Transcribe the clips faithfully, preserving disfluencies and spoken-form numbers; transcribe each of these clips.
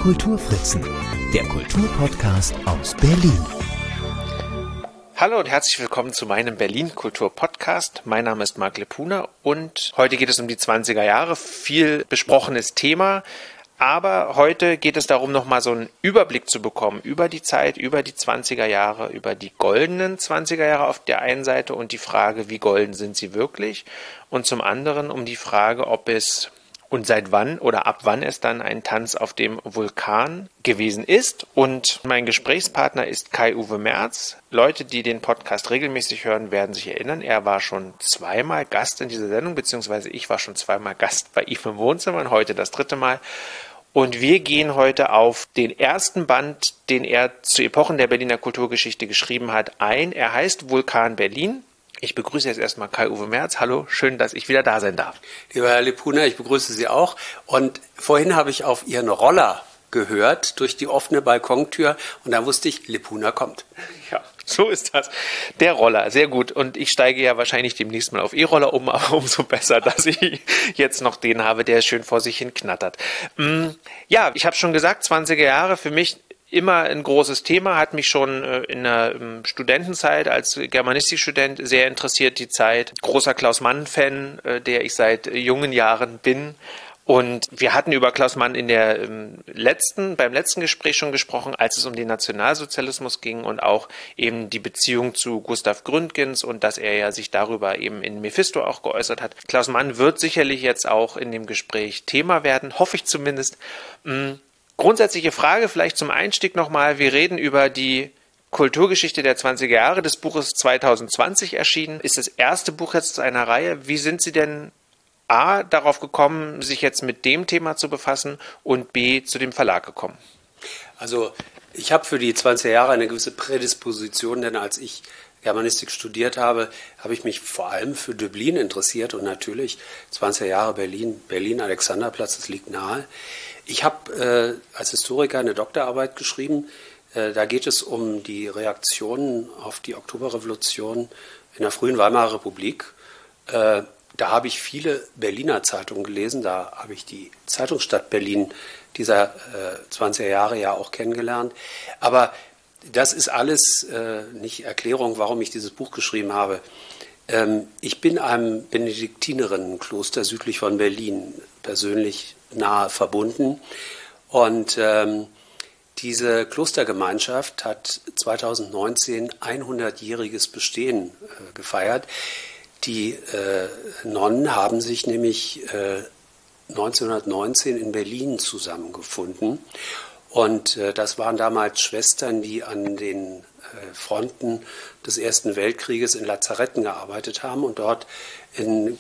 Kulturfritzen, der Kulturpodcast aus Berlin. Hallo und herzlich willkommen zu meinem Berlin-Kultur-Podcast. Mein Name ist Marc Lepuna und heute geht es um die zwanziger Jahre. Viel besprochenes Thema, aber heute geht es darum, nochmal so einen Überblick zu bekommen über die Zeit, über die zwanziger Jahre, über die goldenen zwanziger Jahre auf der einen Seite und die Frage, wie golden sind sie wirklich? Und zum anderen um die Frage, ob es und seit wann oder ab wann es dann ein Tanz auf dem Vulkan gewesen ist. Und mein Gesprächspartner ist Kai-Uwe Merz. Leute, die den Podcast regelmäßig hören, werden sich erinnern, er war schon zweimal Gast in dieser Sendung, beziehungsweise ich war schon zweimal Gast bei ihm im Wohnzimmer und heute das dritte Mal. Und wir gehen heute auf den ersten Band, den er zu Epochen der Berliner Kulturgeschichte geschrieben hat, ein. Er heißt Vulkan Berlin. Ich begrüße jetzt erstmal Kai-Uwe Merz. Hallo, schön, dass ich wieder da sein darf. Lieber Herr Lepuna, ich begrüße Sie auch. Und vorhin habe ich auf Ihren Roller gehört durch die offene Balkontür und da wusste ich, Lepuna kommt. Ja, so ist das. Der Roller, sehr gut. Und ich steige ja wahrscheinlich demnächst mal auf E-Roller um, aber umso besser, dass ich jetzt noch den habe, der schön vor sich hin knattert. Ja, ich habe schon gesagt, zwanziger Jahre für mich immer ein großes Thema, hat mich schon in der Studentenzeit als Germanistikstudent sehr interessiert, die Zeit. Großer Klaus Mann-Fan, der ich seit jungen Jahren bin. Und wir hatten über Klaus Mann in der letzten, beim letzten Gespräch schon gesprochen, als es um den Nationalsozialismus ging und auch eben die Beziehung zu Gustav Gründgens und dass er ja sich darüber eben in Mephisto auch geäußert hat. Klaus Mann wird sicherlich jetzt auch in dem Gespräch Thema werden, hoffe ich zumindest. Grundsätzliche Frage vielleicht zum Einstieg nochmal. Wir reden über die Kulturgeschichte der zwanziger Jahre. Das Buch ist zwanzig zwanzig erschienen. Ist das erste Buch jetzt einer Reihe. Wie sind Sie denn A, darauf gekommen, sich jetzt mit dem Thema zu befassen und B, zu dem Verlag gekommen? Also ich habe für die zwanziger Jahre eine gewisse Prädisposition, denn als ich Germanistik studiert habe, habe ich mich vor allem für Döblin interessiert und natürlich zwanziger Jahre Berlin, Berlin-Alexanderplatz, das liegt nahe. Ich habe äh, als Historiker eine Doktorarbeit geschrieben. Äh, da geht es um die Reaktionen auf die Oktoberrevolution in der frühen Weimarer Republik. Äh, da habe ich viele Berliner Zeitungen gelesen. Da habe ich die Zeitungsstadt Berlin dieser äh, zwanziger Jahre ja auch kennengelernt. Aber das ist alles äh, nicht Erklärung, warum ich dieses Buch geschrieben habe. Ähm, ich bin einem Benediktinerinnenkloster südlich von Berlin persönlich nahe verbunden. Und ähm, diese Klostergemeinschaft hat zweitausendneunzehn hundertjähriges Bestehen äh, gefeiert. Die äh, Nonnen haben sich nämlich äh, neunzehnhundertneunzehn in Berlin zusammengefunden. Und äh, das waren damals Schwestern, die an den äh, Fronten des Ersten Weltkrieges in Lazaretten gearbeitet haben und dort in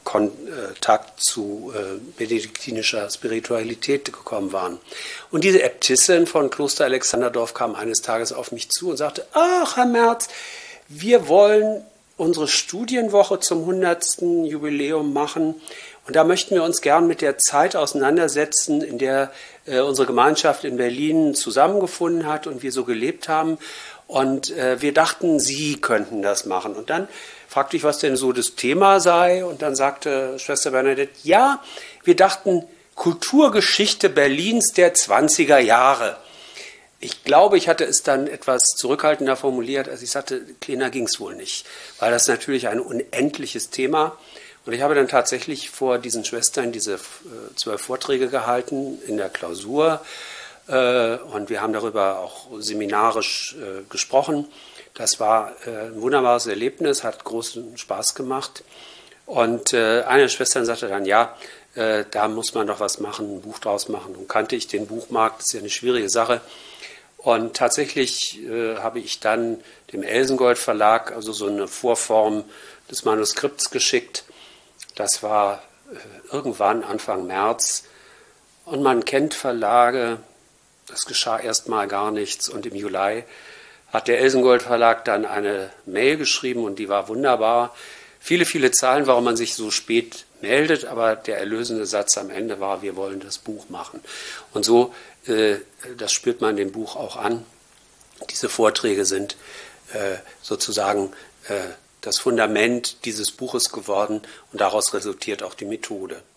Kontakt zu äh, benediktinischer Spiritualität gekommen waren. Und diese Äbtissin von Kloster Alexanderdorf kam eines Tages auf mich zu und sagte, ach, Herr Merz, wir wollen unsere Studienwoche zum hundertsten Jubiläum machen und da möchten wir uns gern mit der Zeit auseinandersetzen, in der äh, unsere Gemeinschaft in Berlin zusammengefunden hat und wir so gelebt haben. Und äh, wir dachten, Sie könnten das machen. Und dann fragte ich, was denn so das Thema sei. Und dann sagte Schwester Bernadette, ja, wir dachten Kulturgeschichte Berlins der zwanziger Jahre. Ich glaube, ich hatte es dann etwas zurückhaltender formuliert, als ich sagte, kleiner ging es wohl nicht, weil das natürlich ein unendliches Thema. Und ich habe dann tatsächlich vor diesen Schwestern diese äh, zwölf Vorträge gehalten in der Klausur. Äh, und wir haben darüber auch seminarisch äh, gesprochen. Das war äh, ein wunderbares Erlebnis, hat großen Spaß gemacht. Und äh, eine der Schwestern sagte dann, ja, äh, da muss man doch was machen, ein Buch draus machen. Und kannte ich den Buchmarkt, das ist ja eine schwierige Sache. Und tatsächlich äh, habe ich dann dem Elsengold Verlag also so eine Vorform des Manuskripts geschickt. Das war äh, irgendwann Anfang März. Und man kennt Verlage, es geschah erstmal gar nichts. Und im Juli hat der Elsengold Verlag dann eine Mail geschrieben und die war wunderbar. Viele, viele Zahlen, warum man sich so spät meldet, aber der erlösende Satz am Ende war, wir wollen das Buch machen. Und so, äh, das spürt man dem Buch auch an. Diese Vorträge sind äh, sozusagen äh, das Fundament dieses Buches geworden und daraus resultiert auch die Methode.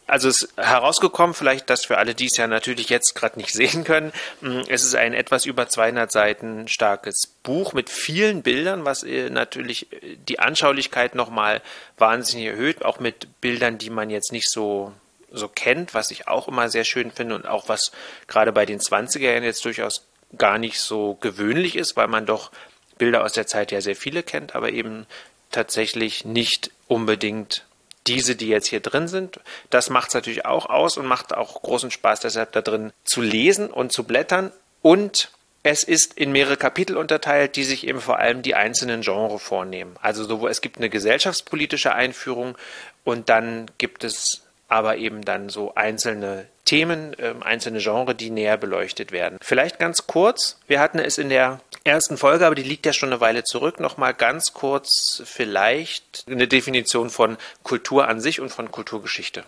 Also es ist herausgekommen, vielleicht das für alle, die es ja natürlich jetzt gerade nicht sehen können. Es ist ein etwas über zweihundert Seiten starkes Buch mit vielen Bildern, was natürlich die Anschaulichkeit nochmal wahnsinnig erhöht, auch mit Bildern, die man jetzt nicht so, so kennt, was ich auch immer sehr schön finde und auch was gerade bei den zwanziger Jahren jetzt durchaus gar nicht so gewöhnlich ist, weil man doch Bilder aus der Zeit ja sehr viele kennt, aber eben tatsächlich nicht unbedingt diese, die jetzt hier drin sind. Das macht es natürlich auch aus und macht auch großen Spaß, deshalb da drin zu lesen und zu blättern. Und es ist in mehrere Kapitel unterteilt, die sich eben vor allem die einzelnen Genres vornehmen. Also sowohl es gibt eine gesellschaftspolitische Einführung und dann gibt es aber eben dann so einzelne Themen, äh, einzelne Genres, die näher beleuchtet werden. Vielleicht ganz kurz, wir hatten es in der ersten Folge, aber die liegt ja schon eine Weile zurück, nochmal ganz kurz vielleicht eine Definition von Kultur an sich und von Kulturgeschichte.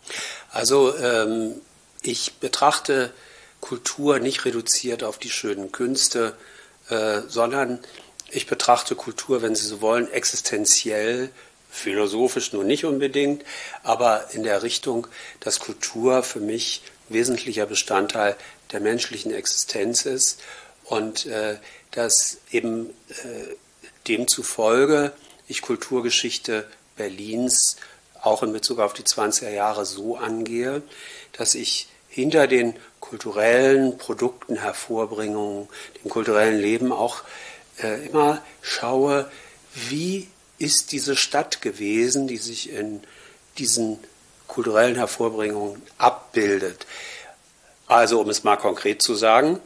Also ähm, ich betrachte Kultur nicht reduziert auf die schönen Künste, äh, sondern ich betrachte Kultur, wenn Sie so wollen, existenziell, philosophisch nur nicht unbedingt, aber in der Richtung, dass Kultur für mich wesentlicher Bestandteil der menschlichen Existenz ist und äh, dass eben äh, demzufolge ich Kulturgeschichte Berlins auch in Bezug auf die zwanziger Jahre so angehe, dass ich hinter den kulturellen Produkten, Hervorbringungen, dem kulturellen Leben auch äh, immer schaue, wie ist diese Stadt gewesen, die sich in diesen kulturellen Hervorbringungen abbildet. Also, um es mal konkret zu sagen,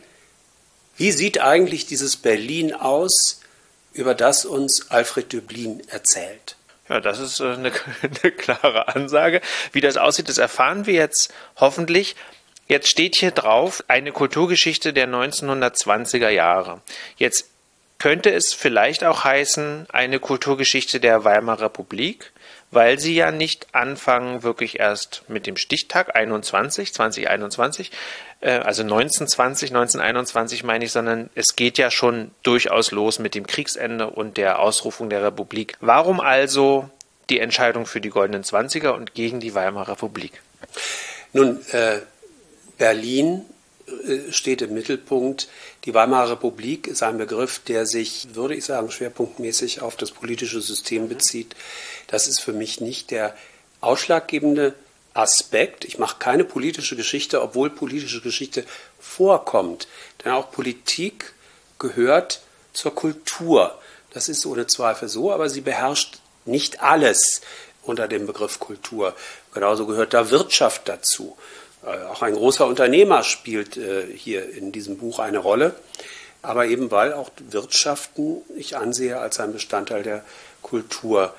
wie sieht eigentlich dieses Berlin aus, über das uns Alfred Döblin erzählt? Ja, das ist eine, eine klare Ansage. Wie das aussieht, das erfahren wir jetzt hoffentlich. Jetzt steht hier drauf, eine Kulturgeschichte der neunzehnhundertzwanziger Jahre. Jetzt könnte es vielleicht auch heißen, eine Kulturgeschichte der Weimarer Republik, weil sie ja nicht anfangen, wirklich erst mit dem Stichtag einundzwanzig, zwanzig einundzwanzig, äh, also neunzehnhundertzwanzig, neunzehnhunderteinundzwanzig meine ich, sondern es geht ja schon durchaus los mit dem Kriegsende und der Ausrufung der Republik. Warum also die Entscheidung für die Goldenen Zwanziger und gegen die Weimarer Republik? Nun, äh, Berlin steht im Mittelpunkt. Die Weimarer Republik ist ein Begriff, der sich, würde ich sagen, schwerpunktmäßig auf das politische System bezieht. Das ist für mich nicht der ausschlaggebende Aspekt. Ich mache keine politische Geschichte, obwohl politische Geschichte vorkommt. Denn auch Politik gehört zur Kultur. Das ist ohne Zweifel so, aber sie beherrscht nicht alles unter dem Begriff Kultur. Genauso gehört da Wirtschaft dazu. Auch ein großer Unternehmer spielt äh, hier in diesem Buch eine Rolle, aber eben weil auch Wirtschaften ich ansehe als ein Bestandteil der Kultur.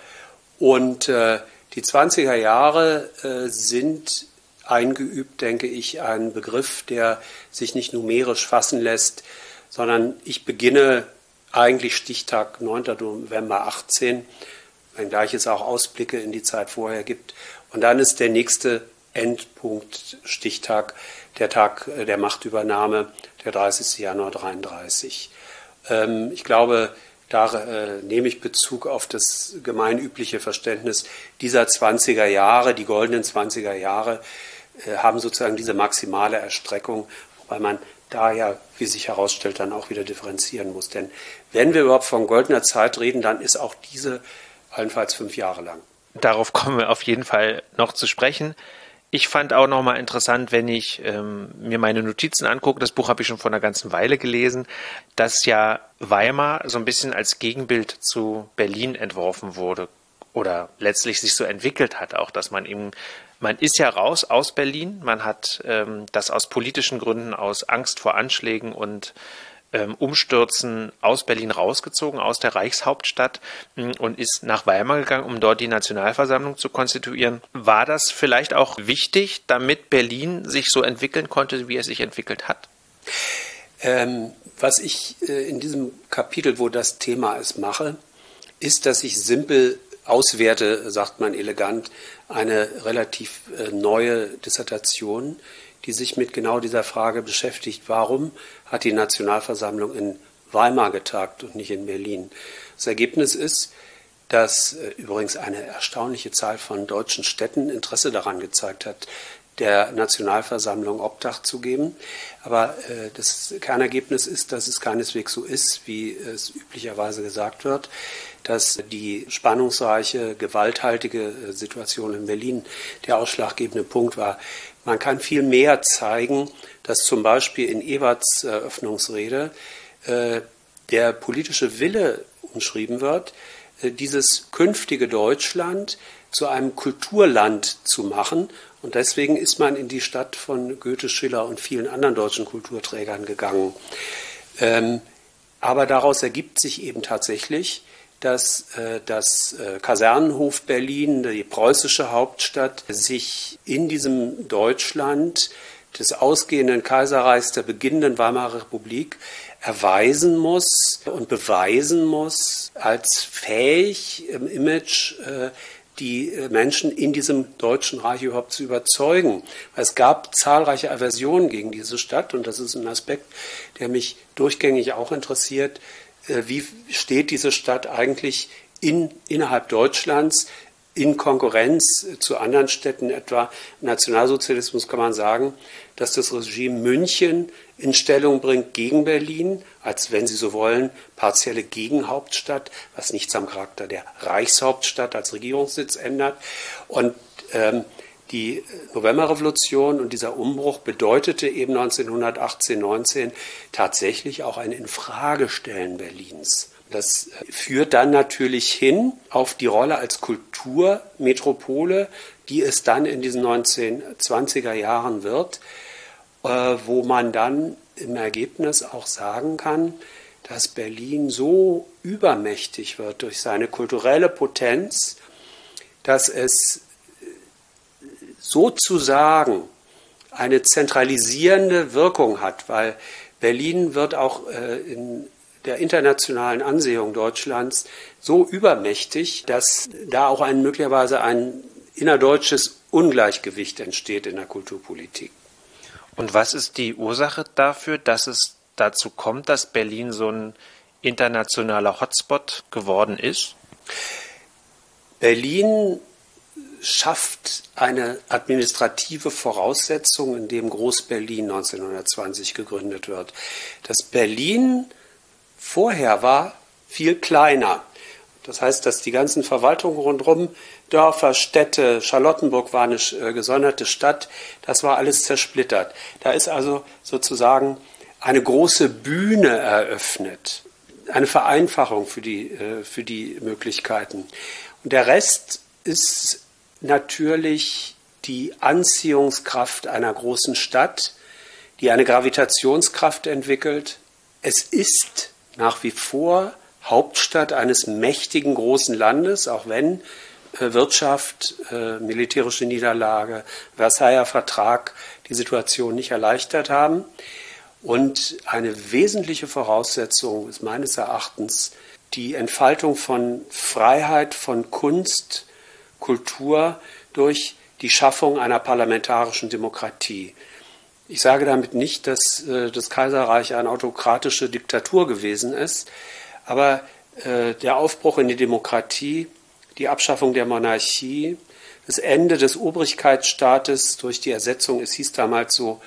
Und äh, die zwanziger Jahre äh, sind eingeübt, denke ich, ein Begriff, der sich nicht numerisch fassen lässt, sondern ich beginne eigentlich Stichtag neunter November achtzehn, wenngleich es auch Ausblicke in die Zeit vorher gibt. Und dann ist der nächste Endpunkt, Stichtag, der Tag der Machtübernahme, der dreißigster Januar dreiunddreißig. Ähm, ich glaube, da äh, nehme ich Bezug auf das gemeinübliche Verständnis dieser zwanziger Jahre, die goldenen zwanziger Jahre, äh, haben sozusagen diese maximale Erstreckung, wobei man da ja, wie sich herausstellt, dann auch wieder differenzieren muss. Denn wenn wir überhaupt von goldener Zeit reden, dann ist auch diese allenfalls fünf Jahre lang. Darauf kommen wir auf jeden Fall noch zu sprechen. Ich fand auch nochmal interessant, wenn ich ähm, mir meine Notizen angucke, das Buch habe ich schon vor einer ganzen Weile gelesen, dass ja Weimar so ein bisschen als Gegenbild zu Berlin entworfen wurde oder letztlich sich so entwickelt hat, auch dass man eben, man ist ja raus aus Berlin, man hat ähm, das aus politischen Gründen, aus Angst vor Anschlägen und ähm, Umstürzen aus Berlin rausgezogen, aus der Reichshauptstadt und ist nach Weimar gegangen, um dort die Nationalversammlung zu konstituieren. War das vielleicht auch wichtig, damit Berlin sich so entwickeln konnte, wie es sich entwickelt hat? Ähm, was ich äh, in diesem Kapitel, wo das Thema ist, mache, ist, dass ich simpel auswerte, sagt man elegant, eine relativ äh, neue Dissertation, die sich mit genau dieser Frage beschäftigt. Warum hat die Nationalversammlung in Weimar getagt und nicht in Berlin? Das Ergebnis ist, dass äh, übrigens eine erstaunliche Zahl von deutschen Städten Interesse daran gezeigt hat, der Nationalversammlung Obdach zu geben. Aber äh, das Kernergebnis ist, dass es keineswegs so ist, wie es üblicherweise gesagt wird, dass die spannungsreiche, gewalthaltige Situation in Berlin der ausschlaggebende Punkt war. Man kann viel mehr zeigen, dass zum Beispiel in Eberts Eröffnungsrede äh, der politische Wille umschrieben wird, äh, dieses künftige Deutschland zu einem Kulturland zu machen. Und deswegen ist man in die Stadt von Goethe, Schiller und vielen anderen deutschen Kulturträgern gegangen. Ähm, aber daraus ergibt sich eben tatsächlich, dass äh, das äh, Kasernenhof Berlin, die preußische Hauptstadt, sich in diesem Deutschland des ausgehenden Kaiserreichs, der beginnenden Weimarer Republik, erweisen muss und beweisen muss, als fähig im Image äh, die Menschen in diesem Deutschen Reich überhaupt zu überzeugen. Es gab zahlreiche Aversionen gegen diese Stadt und das ist ein Aspekt, der mich durchgängig auch interessiert. Wie steht diese Stadt eigentlich in, innerhalb Deutschlands in Konkurrenz zu anderen Städten, etwa im Nationalsozialismus kann man sagen, dass das Regime München in Stellung bringt gegen Berlin, als wenn Sie so wollen, partielle Gegenhauptstadt, was nichts am Charakter der Reichshauptstadt als Regierungssitz ändert. Und ähm, die Novemberrevolution und dieser Umbruch bedeutete eben neunzehnhundertachtzehn, neunzehn tatsächlich auch ein Infragestellen Berlins. Das führt dann natürlich hin auf die Rolle als Kulturmetropole, die es dann in diesen neunzehnhundertzwanziger Jahren wird, wo man dann im Ergebnis auch sagen kann, dass Berlin so übermächtig wird durch seine kulturelle Potenz, dass es sozusagen eine zentralisierende Wirkung hat, weil Berlin wird auch in der internationalen Ansehung Deutschlands so übermächtig, dass da auch ein möglicherweise ein innerdeutsches Ungleichgewicht entsteht in der Kulturpolitik. Und was ist die Ursache dafür, dass es dazu kommt, dass Berlin so ein internationaler Hotspot geworden ist? Berlin schafft eine administrative Voraussetzung, in dem Groß-Berlin neunzehnhundertzwanzig gegründet wird. Das Berlin vorher war viel kleiner. Das heißt, dass die ganzen Verwaltungen rundherum, Dörfer, Städte, Charlottenburg war eine gesonderte Stadt, das war alles zersplittert. Da ist also sozusagen eine große Bühne eröffnet, eine Vereinfachung für die, für die Möglichkeiten. Und der Rest ist natürlich die Anziehungskraft einer großen Stadt, die eine Gravitationskraft entwickelt. Es ist nach wie vor Hauptstadt eines mächtigen großen Landes, auch wenn äh, Wirtschaft, äh, militärische Niederlage, Versailler Vertrag die Situation nicht erleichtert haben. Und eine wesentliche Voraussetzung ist meines Erachtens die Entfaltung von Freiheit, von Kunst, Kultur durch die Schaffung einer parlamentarischen Demokratie. Ich sage damit nicht, dass äh, das Kaiserreich eine autokratische Diktatur gewesen ist, aber äh, der Aufbruch in die Demokratie, die Abschaffung der Monarchie, das Ende des Obrigkeitsstaates durch die Ersetzung, es hieß damals so,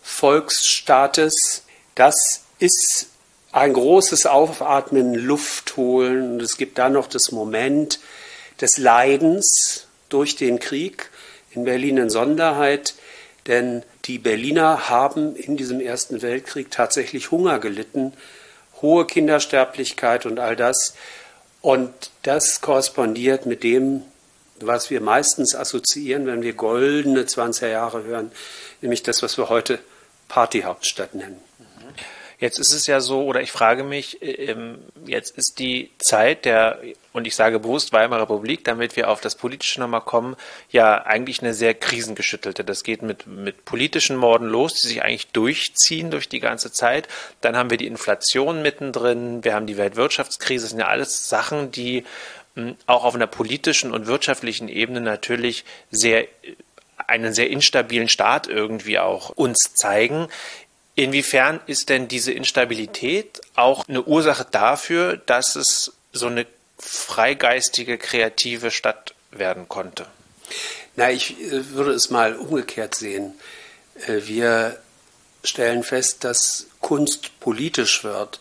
Volksstaates, das ist ein großes Aufatmen, Luft holen. Und es gibt dann noch das Moment des Leidens durch den Krieg, in Berlin in Sonderheit, denn die Berliner haben in diesem Ersten Weltkrieg tatsächlich Hunger gelitten, hohe Kindersterblichkeit und all das. Und das korrespondiert mit dem, was wir meistens assoziieren, wenn wir goldene zwanziger Jahre hören, nämlich das, was wir heute Partyhauptstadt nennen. Jetzt ist es ja so, oder ich frage mich, jetzt ist die Zeit der, und ich sage bewusst Weimarer Republik, damit wir auf das Politische nochmal kommen, ja eigentlich eine sehr krisengeschüttelte. Das geht mit, mit politischen Morden los, die sich eigentlich durchziehen durch die ganze Zeit. Dann haben wir die Inflation mittendrin, wir haben die Weltwirtschaftskrise. Das sind ja alles Sachen, die auch auf einer politischen und wirtschaftlichen Ebene natürlich sehr, einen sehr instabilen Staat irgendwie auch uns zeigen. Inwiefern ist denn diese Instabilität auch eine Ursache dafür, dass es so eine freigeistige, kreative Stadt werden konnte? Na, ich würde es mal umgekehrt sehen. Wir stellen fest, dass Kunst politisch wird.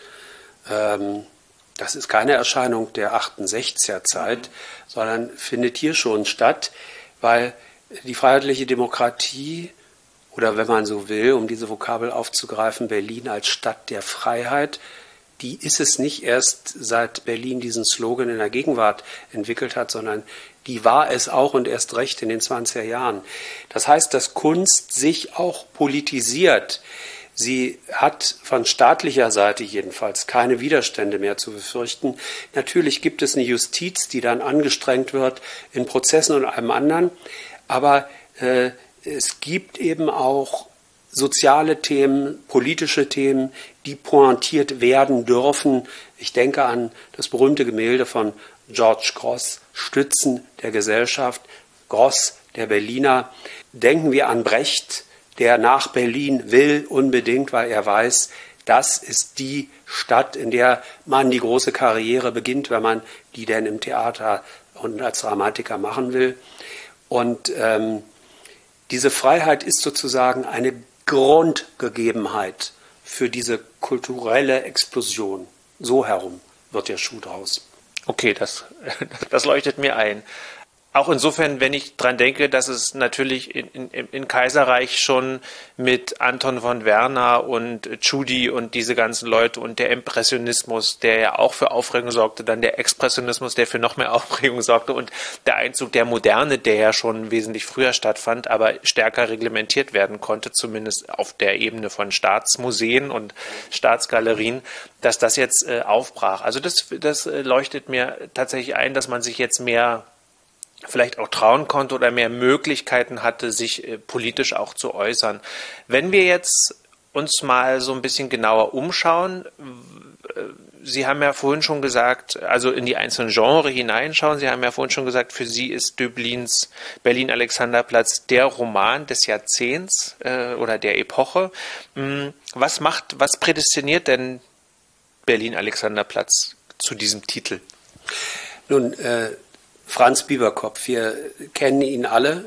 Das ist keine Erscheinung der achtundsechziger Zeit, sondern findet hier schon statt, weil die freiheitliche Demokratie, oder wenn man so will, um diese Vokabel aufzugreifen, Berlin als Stadt der Freiheit, die ist es nicht erst seit Berlin diesen Slogan in der Gegenwart entwickelt hat, sondern die war es auch und erst recht in den zwanziger Jahren. Das heißt, dass Kunst sich auch politisiert. Sie hat von staatlicher Seite jedenfalls keine Widerstände mehr zu befürchten. Natürlich gibt es eine Justiz, die dann angestrengt wird in Prozessen und allem anderen, aber äh, es gibt eben auch soziale Themen, politische Themen, die pointiert werden dürfen. Ich denke an das berühmte Gemälde von George Grosz, Stützen der Gesellschaft, Grosz, der Berliner. Denken wir an Brecht, der nach Berlin will unbedingt, weil er weiß, das ist die Stadt, in der man die große Karriere beginnt, wenn man die denn im Theater und als Dramatiker machen will. Und ähm, diese Freiheit ist sozusagen eine Grundgegebenheit für diese kulturelle Explosion. So herum wird der Schuh draus. Okay, das, das leuchtet mir ein. Auch insofern, wenn ich dran denke, dass es natürlich in, in, in Kaiserreich schon mit Anton von Werner und Tschudi und diese ganzen Leute und der Impressionismus, der ja auch für Aufregung sorgte, dann der Expressionismus, der für noch mehr Aufregung sorgte und der Einzug der Moderne, der ja schon wesentlich früher stattfand, aber stärker reglementiert werden konnte, zumindest auf der Ebene von Staatsmuseen und Staatsgalerien, dass das jetzt äh, aufbrach. Also das, das äh, leuchtet mir tatsächlich ein, dass man sich jetzt mehr vielleicht auch trauen konnte oder mehr Möglichkeiten hatte, sich äh, politisch auch zu äußern. Wenn wir jetzt uns mal so ein bisschen genauer umschauen, äh, Sie haben ja vorhin schon gesagt, also in die einzelnen Genres hineinschauen, Sie haben ja vorhin schon gesagt, für Sie ist Döblins Berlin-Alexanderplatz der Roman des Jahrzehnts äh, oder der Epoche. Was macht, was prädestiniert denn Berlin-Alexanderplatz zu diesem Titel? Nun, äh Franz Bieberkopf, wir kennen ihn alle,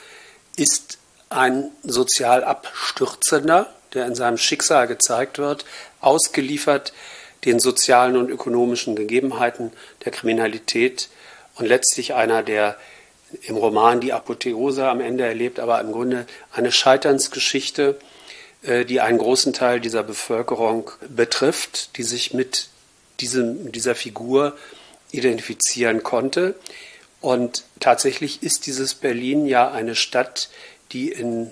ist ein sozial Abstürzender, der in seinem Schicksal gezeigt wird, ausgeliefert den sozialen und ökonomischen Gegebenheiten der Kriminalität und letztlich einer, der im Roman die Apotheose am Ende erlebt, aber im Grunde eine Scheiternsgeschichte, die einen großen Teil dieser Bevölkerung betrifft, die sich mit diesem, dieser Figur identifizieren konnte. Und tatsächlich ist dieses Berlin ja eine Stadt, die in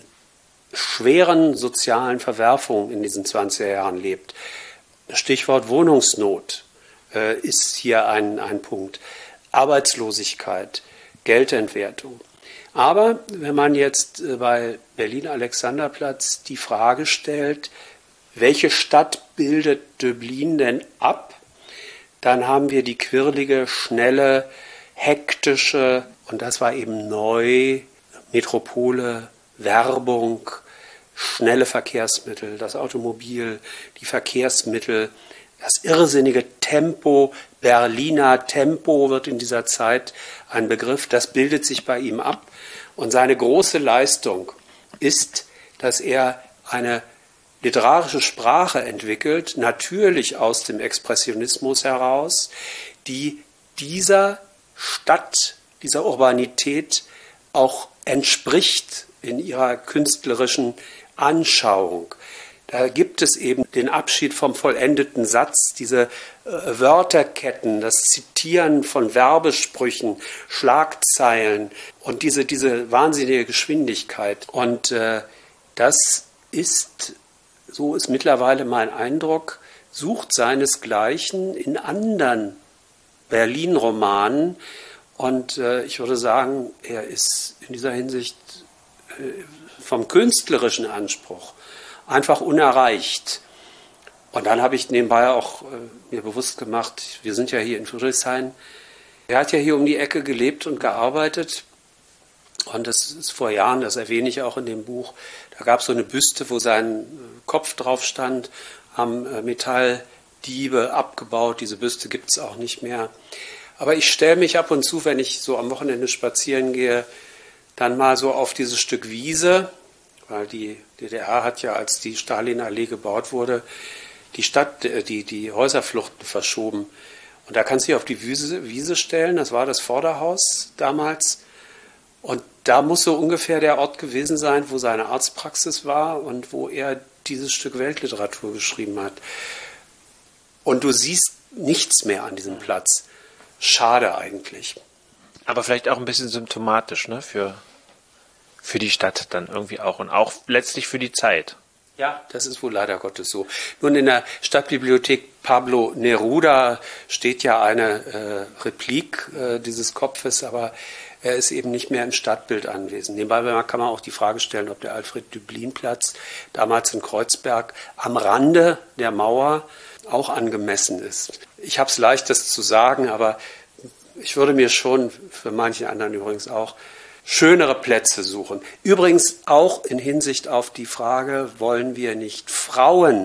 schweren sozialen Verwerfungen in diesen zwanziger Jahren lebt. Stichwort Wohnungsnot äh, ist hier ein, ein Punkt. Arbeitslosigkeit, Geldentwertung. Aber wenn man jetzt äh, bei Berlin-Alexanderplatz die Frage stellt, welche Stadt bildet Döblin denn ab, dann haben wir die quirlige, schnelle, hektische, und das war eben neu, Metropole, Werbung, schnelle Verkehrsmittel, das Automobil, die Verkehrsmittel, das irrsinnige Tempo, Berliner Tempo wird in dieser Zeit ein Begriff, das bildet sich bei ihm ab. Und seine große Leistung ist, dass er eine literarische Sprache entwickelt, natürlich aus dem Expressionismus heraus, die dieser Stadt, dieser Urbanität auch entspricht in ihrer künstlerischen Anschauung. Da gibt es eben den Abschied vom vollendeten Satz, diese äh, Wörterketten, das Zitieren von Werbesprüchen, Schlagzeilen und diese, diese wahnsinnige Geschwindigkeit. Und äh, das ist, so ist mittlerweile mein Eindruck, sucht seinesgleichen in anderen Berlin-Romanen. Und äh, ich würde sagen, er ist in dieser Hinsicht äh, vom künstlerischen Anspruch einfach unerreicht. Und dann habe ich nebenbei auch äh, mir bewusst gemacht, wir sind ja hier in Friedrichshain. Er hat ja hier um die Ecke gelebt und gearbeitet. Und das ist vor Jahren, das erwähne ich auch in dem Buch, da gab es so eine Büste, wo sein Kopf drauf stand, haben äh, Metalldiebe abgebaut. Diese Büste gibt es auch nicht mehr. Aber ich stelle mich ab und zu, wenn ich so am Wochenende spazieren gehe, dann mal so auf dieses Stück Wiese, weil die D D R hat ja, als die Stalinallee gebaut wurde, die Stadt, die, die Häuserfluchten verschoben. Und da kannst du dich auf die Wiese, Wiese stellen, das war das Vorderhaus damals. Und da muss so ungefähr der Ort gewesen sein, wo seine Arztpraxis war und wo er dieses Stück Weltliteratur geschrieben hat. Und du siehst nichts mehr an diesem Platz. Schade eigentlich. Aber vielleicht auch ein bisschen symptomatisch, ne, für, für die Stadt dann irgendwie auch und auch letztlich für die Zeit. Ja, das ist wohl leider Gottes so. Nun, in der Stadtbibliothek Pablo Neruda steht ja eine äh, Replik äh, dieses Kopfes, aber er ist eben nicht mehr im Stadtbild anwesend. Nebenbei kann man auch die Frage stellen, ob der Alfred-Döblin-Platz damals in Kreuzberg am Rande der Mauer auch angemessen ist. Ich habe es leicht, das zu sagen, aber ich würde mir schon, für manche anderen übrigens auch, schönere Plätze suchen. Übrigens auch in Hinsicht auf die Frage, wollen wir nicht Frauen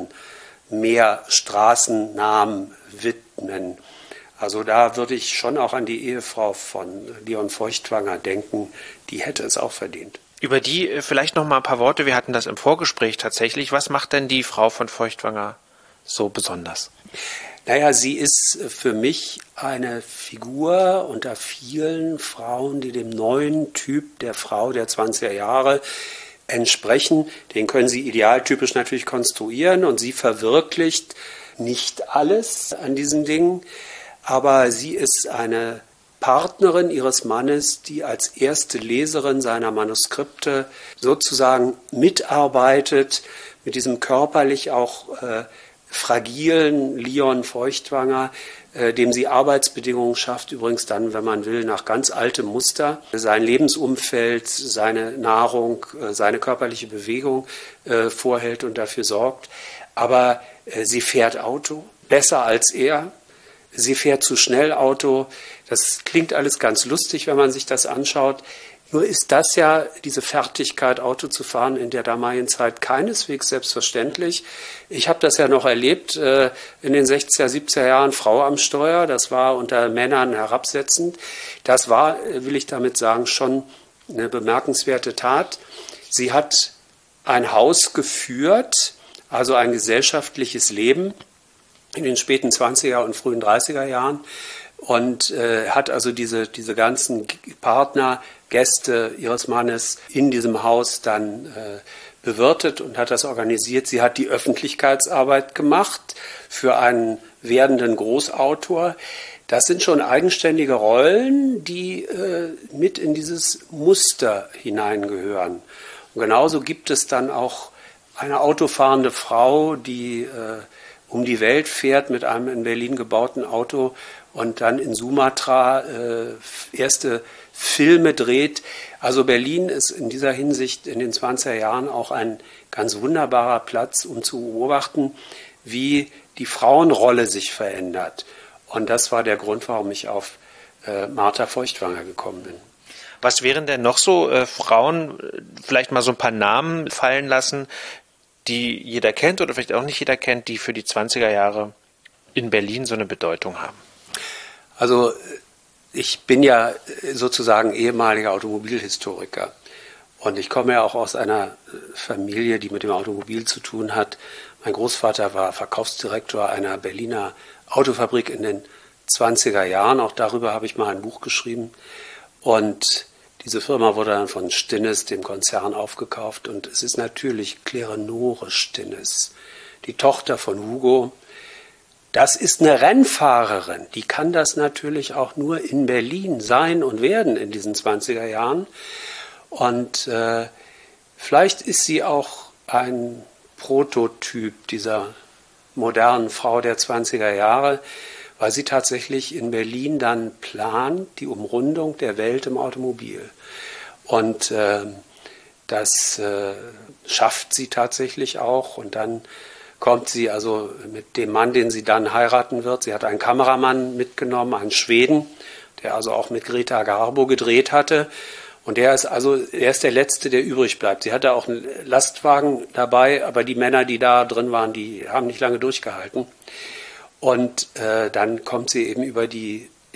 mehr Straßennamen widmen? Also da würde ich schon auch an die Ehefrau von Leon Feuchtwanger denken, die hätte es auch verdient. Über die vielleicht noch mal ein paar Worte, wir hatten das im Vorgespräch tatsächlich. Was macht denn die Frau von Feuchtwanger so besonders? Naja, sie ist für mich eine Figur unter vielen Frauen, die dem neuen Typ der Frau der zwanziger Jahre entsprechen. Den können sie idealtypisch natürlich konstruieren und sie verwirklicht nicht alles an diesen Dingen, aber sie ist eine Partnerin ihres Mannes, die als erste Leserin seiner Manuskripte sozusagen mitarbeitet, mit diesem körperlich auch äh, fragilen Leon Feuchtwanger, äh, dem sie Arbeitsbedingungen schafft, übrigens dann, wenn man will, nach ganz altem Muster. Sein Lebensumfeld, seine Nahrung, äh, seine körperliche Bewegung äh, vorhält und dafür sorgt. Aber äh, sie fährt Auto, besser als er. Sie fährt zu schnell Auto. Das klingt alles ganz lustig, wenn man sich das anschaut. Nur ist das ja, diese Fertigkeit, Auto zu fahren, in der damaligen Zeit keineswegs selbstverständlich. Ich habe das ja noch erlebt äh, in den sechziger, siebziger Jahren, Frau am Steuer. Das war unter Männern herabsetzend. Das war, will ich damit sagen, schon eine bemerkenswerte Tat. Sie hat ein Haus geführt, also ein gesellschaftliches Leben in den späten zwanziger und frühen dreißiger Jahren und äh, hat also diese, diese ganzen Partner, Gäste ihres Mannes in diesem Haus dann äh, bewirtet und hat das organisiert. Sie hat die Öffentlichkeitsarbeit gemacht für einen werdenden Großautor. Das sind schon eigenständige Rollen, die äh, mit in dieses Muster hineingehören. Und genauso gibt es dann auch eine autofahrende Frau, die äh, um die Welt fährt mit einem in Berlin gebauten Auto und dann in Sumatra äh, erste Filme dreht. Also Berlin ist in dieser Hinsicht in den zwanziger Jahren auch ein ganz wunderbarer Platz, um zu beobachten, wie die Frauenrolle sich verändert. Und das war der Grund, warum ich auf äh, Martha Feuchtwanger gekommen bin. Was wären denn noch so äh, Frauen, vielleicht mal so ein paar Namen fallen lassen, die jeder kennt oder vielleicht auch nicht jeder kennt, die für die zwanziger Jahre in Berlin so eine Bedeutung haben? Also ich bin ja sozusagen ehemaliger Automobilhistoriker und ich komme ja auch aus einer Familie, die mit dem Automobil zu tun hat. Mein Großvater war Verkaufsdirektor einer Berliner Autofabrik in den zwanziger Jahren. Auch darüber habe ich mal ein Buch geschrieben. Und diese Firma wurde dann von Stinnes, dem Konzern, aufgekauft. Und es ist natürlich Klerenore Stinnes, die Tochter von Hugo. Das ist eine Rennfahrerin. Die kann das natürlich auch nur in Berlin sein und werden in diesen zwanziger Jahren. Und äh, vielleicht ist sie auch ein Prototyp dieser modernen Frau der zwanziger Jahre, weil sie tatsächlich in Berlin dann plant, die Umrundung der Welt im Automobil. Und äh, das äh, schafft sie tatsächlich auch. Und dann kommt sie also mit dem Mann, den sie dann heiraten wird. Sie hat einen Kameramann mitgenommen, einen Schweden, der also auch mit Greta Garbo gedreht hatte. Und der ist also, er ist der Letzte, der übrig bleibt. Sie hatte auch einen Lastwagen dabei, aber die Männer, die da drin waren, die haben nicht lange durchgehalten. Und äh, dann kommt sie eben über die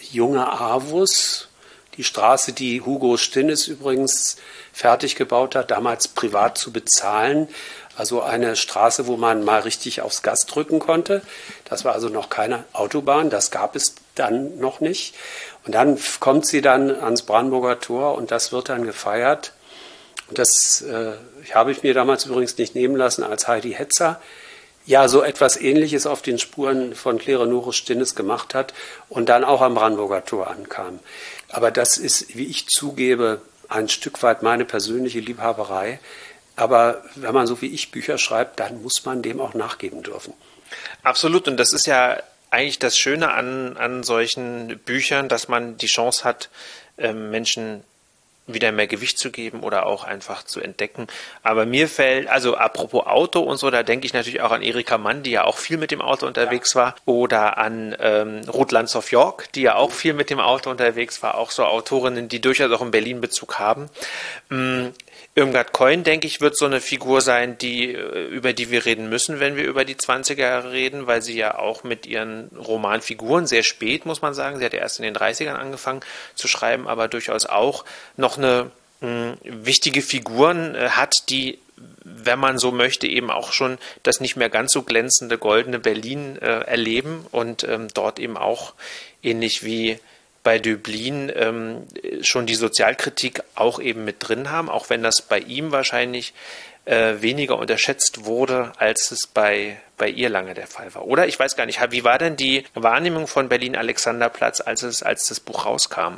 junge Avus, die Straße, die Hugo Stinnes übrigens fertig gebaut hat, damals privat zu bezahlen. Also eine Straße, wo man mal richtig aufs Gas drücken konnte. Das war also noch keine Autobahn, das gab es dann noch nicht. Und dann kommt sie dann ans Brandenburger Tor und das wird dann gefeiert. Und das äh, habe ich mir damals übrigens nicht nehmen lassen, als Heidi Hetzer ja so etwas Ähnliches auf den Spuren von Claire Nore Stinnes gemacht hat und dann auch am Brandenburger Tor ankam. Aber das ist, wie ich zugebe, ein Stück weit meine persönliche Liebhaberei. Aber wenn man so wie ich Bücher schreibt, dann muss man dem auch nachgeben dürfen. Absolut. Und das ist ja eigentlich das Schöne an, an solchen Büchern, dass man die Chance hat, ähm, Menschen wieder mehr Gewicht zu geben oder auch einfach zu entdecken. Aber mir fällt, also apropos Auto und so, da denke ich natürlich auch an Erika Mann, die ja auch viel mit dem Auto unterwegs war, oder an ähm, Ruth Landsdorf-York, die ja auch viel mit dem Auto unterwegs war, auch so Autorinnen, die durchaus auch einen Berlin-Bezug haben. Ähm, Irmgard Keun, denke ich, wird so eine Figur sein, die, über die wir reden müssen, wenn wir über die zwanziger Jahre reden, weil sie ja auch mit ihren Romanfiguren sehr spät, muss man sagen, sie hat ja erst in den dreißigern angefangen zu schreiben, aber durchaus auch noch eine mh, wichtige Figuren äh, hat, die, wenn man so möchte, eben auch schon das nicht mehr ganz so glänzende goldene Berlin äh, erleben und ähm, dort eben auch ähnlich wie bei Döblin ähm, schon die Sozialkritik auch eben mit drin haben, auch wenn das bei ihm wahrscheinlich äh, weniger unterschätzt wurde, als es bei, bei ihr lange der Fall war. Oder? Ich weiß gar nicht, wie war denn die Wahrnehmung von Berlin-Alexanderplatz, als es, als das Buch rauskam?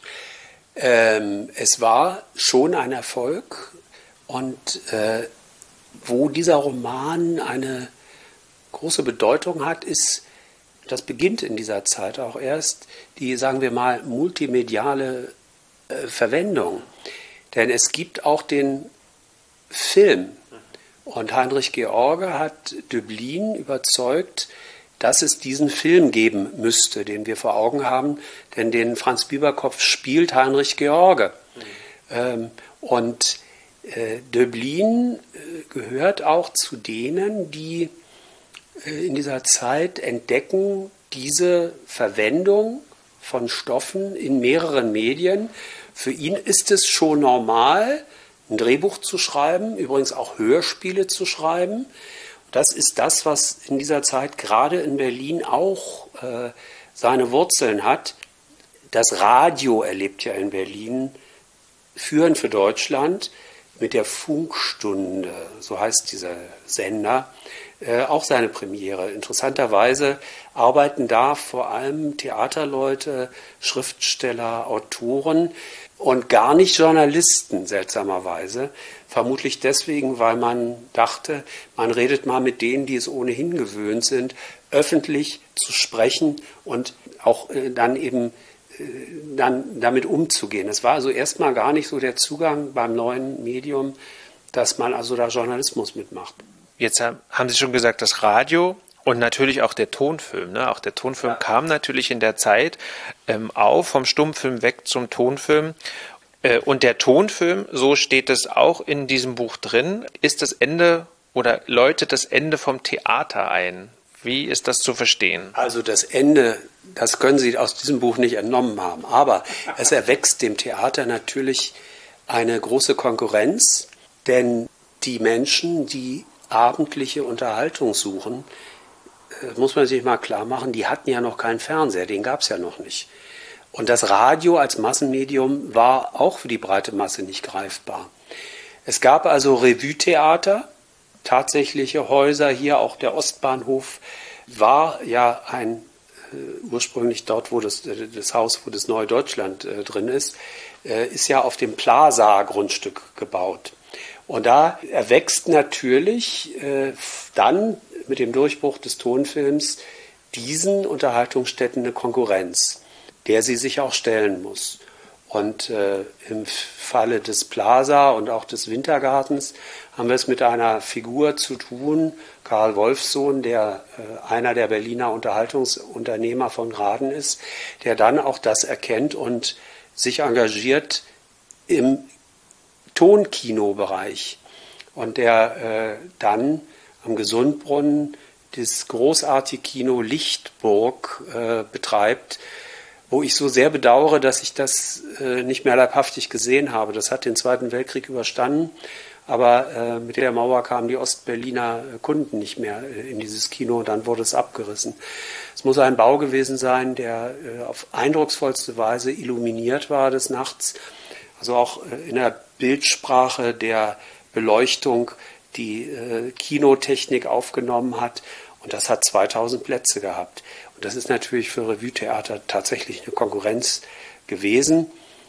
Ähm, es war schon ein Erfolg und äh, wo dieser Roman eine große Bedeutung hat, ist, das beginnt in dieser Zeit auch erst, die, sagen wir mal, multimediale äh, Verwendung. Denn es gibt auch den Film. Und Heinrich George hat Döblin überzeugt, dass es diesen Film geben müsste, den wir vor Augen haben. Denn den Franz Bieberkopf spielt Heinrich George. Mhm. Ähm, und äh, Döblin äh, gehört auch zu denen, die in dieser Zeit entdecken diese Verwendung von Stoffen in mehreren Medien. Für ihn ist es schon normal, ein Drehbuch zu schreiben, übrigens auch Hörspiele zu schreiben. Das ist das, was in dieser Zeit gerade in Berlin auch äh, seine Wurzeln hat. Das Radio erlebt ja in Berlin, führend für Deutschland, mit der Funkstunde, so heißt dieser Sender, Äh, auch seine Premiere. Interessanterweise arbeiten da vor allem Theaterleute, Schriftsteller, Autoren und gar nicht Journalisten, seltsamerweise. Vermutlich deswegen, weil man dachte, man redet mal mit denen, die es ohnehin gewöhnt sind, öffentlich zu sprechen und auch äh, dann eben äh, dann damit umzugehen. Es war also erstmal gar nicht so der Zugang beim neuen Medium, dass man also da Journalismus mitmacht. Jetzt haben Sie schon gesagt, das Radio und natürlich auch der Tonfilm. Ne? Auch der Tonfilm ja. kam natürlich in der Zeit ähm, auf, vom Stummfilm weg zum Tonfilm. Äh, und der Tonfilm, so steht es auch in diesem Buch drin, ist das Ende oder läutet das Ende vom Theater ein. Wie ist das zu verstehen? Also das Ende, das können Sie aus diesem Buch nicht entnommen haben. Aber es erwächst dem Theater natürlich eine große Konkurrenz, denn die Menschen, die abendliche Unterhaltung suchen, muss man sich mal klar machen, die hatten ja noch keinen Fernseher, den gab es ja noch nicht. Und das Radio als Massenmedium war auch für die breite Masse nicht greifbar. Es gab also Revue-Theater, tatsächliche Häuser, hier auch der Ostbahnhof war ja ein, äh, ursprünglich dort, wo das, äh, das Haus, wo das Neue Deutschland äh, drin ist, äh, ist ja auf dem Plaza-Grundstück gebaut. Und da erwächst natürlich äh, dann mit dem Durchbruch des Tonfilms diesen Unterhaltungsstätten eine Konkurrenz, der sie sich auch stellen muss. Und äh, im Falle des Plaza und auch des Wintergartens haben wir es mit einer Figur zu tun, Karl Wolfsohn, der äh, einer der Berliner Unterhaltungsunternehmer von Graden ist, der dann auch das erkennt und sich engagiert im Tonkinobereich und der äh, dann am Gesundbrunnen das großartige Kino Lichtburg äh, betreibt, wo ich so sehr bedauere, dass ich das äh, nicht mehr leibhaftig gesehen habe. Das hat den Zweiten Weltkrieg überstanden, aber äh, mit der Mauer kamen die Ostberliner Kunden nicht mehr äh, in dieses Kino, dann wurde es abgerissen. Es muss ein Bau gewesen sein, der äh, auf eindrucksvollste Weise illuminiert war des Nachts, also auch äh, in der Bildsprache der Beleuchtung die äh, Kinotechnik aufgenommen hat, und das hat zweitausend Plätze gehabt. Und das ist natürlich für Revue-Theater tatsächlich eine Konkurrenz gewesen.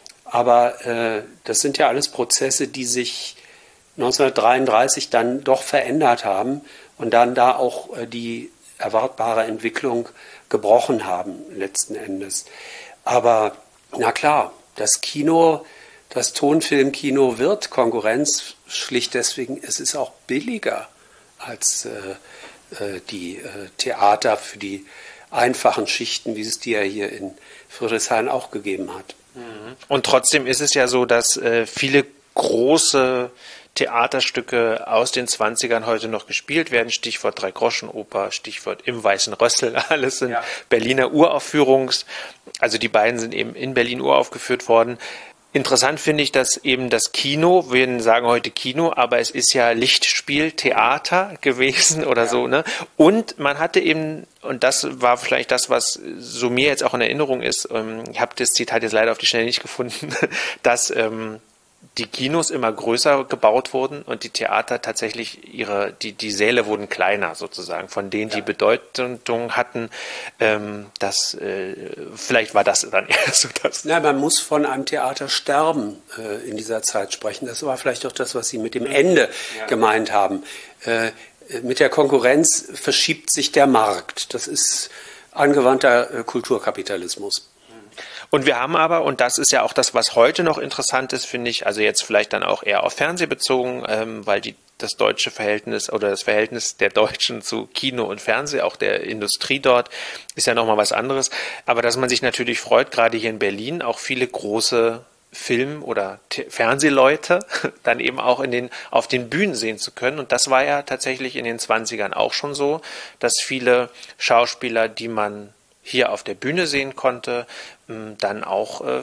Aber äh, das sind ja alles Prozesse, die sich neunzehnhundertdreiunddreißig dann doch verändert haben und dann da auch äh, die erwartbare Entwicklung gebrochen haben, letzten Endes. Aber na klar, das Kino, das Tonfilmkino wird Konkurrenz, schlicht deswegen, es ist auch billiger als äh, die äh, Theater für die einfachen Schichten, wie es die ja hier in Friedrichshain auch gegeben hat. Und trotzdem ist es ja so, dass äh, viele große Theaterstücke aus den zwanzigern heute noch gespielt werden. Stichwort Drei-Groschen-Oper, Stichwort Im Weißen Rössel, alles sind ja. Berliner Uraufführungs. Also die beiden sind eben in Berlin uraufgeführt worden. Interessant finde ich, dass eben das Kino, wir sagen heute Kino, aber es ist ja Lichtspieltheater gewesen oder ja. so, ne? Und man hatte eben, und das war vielleicht das, was so mir jetzt auch in Erinnerung ist, ich habe das Zitat jetzt leider auf die Schnelle nicht gefunden, dass ähm, die Kinos immer größer gebaut wurden und die Theater tatsächlich ihre, die, die Säle wurden kleiner sozusagen, von denen ja. die Bedeutung hatten, ähm, das, äh, vielleicht war das dann eher so das. Na, man muss von einem Theatersterben äh, in dieser Zeit sprechen. Das war vielleicht auch das, was Sie mit dem Ende ja. gemeint haben. Äh, mit der Konkurrenz verschiebt sich der Markt. Das ist angewandter äh, Kulturkapitalismus. Und wir haben aber, und das ist ja auch das, was heute noch interessant ist, finde ich, also jetzt vielleicht dann auch eher auf Fernseh bezogen, ähm, weil die, das deutsche Verhältnis oder das Verhältnis der Deutschen zu Kino und Fernseh, auch der Industrie dort, ist ja nochmal was anderes. Aber dass man sich natürlich freut, gerade hier in Berlin, auch viele große Film- oder T- Fernsehleute dann eben auch in den, auf den Bühnen sehen zu können. Und das war ja tatsächlich in den zwanzigern auch schon so, dass viele Schauspieler, die man hier auf der Bühne sehen konnte, dann auch äh,